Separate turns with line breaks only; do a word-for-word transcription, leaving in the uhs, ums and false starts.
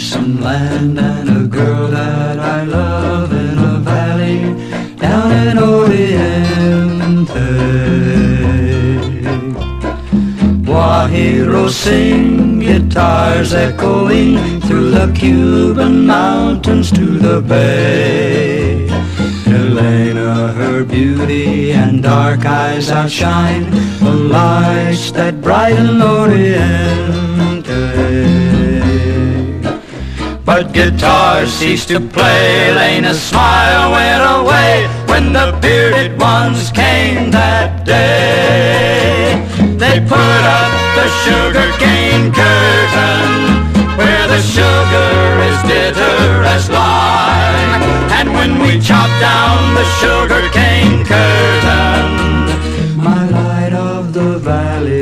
some land and a girl that I love in a valley down in Oriente. Guajiros sing, guitars echoing through the Cuban mountains to the bay. Elena, her beauty and dark eyes outshine the lights that brighten Oriente. But guitars ceased to play, Elena's smile went away when the bearded ones came that day. They put up the sugarcane curtain, where the sugar is bitter as lime. And when we chop down the sugarcane curtain, my light of the valley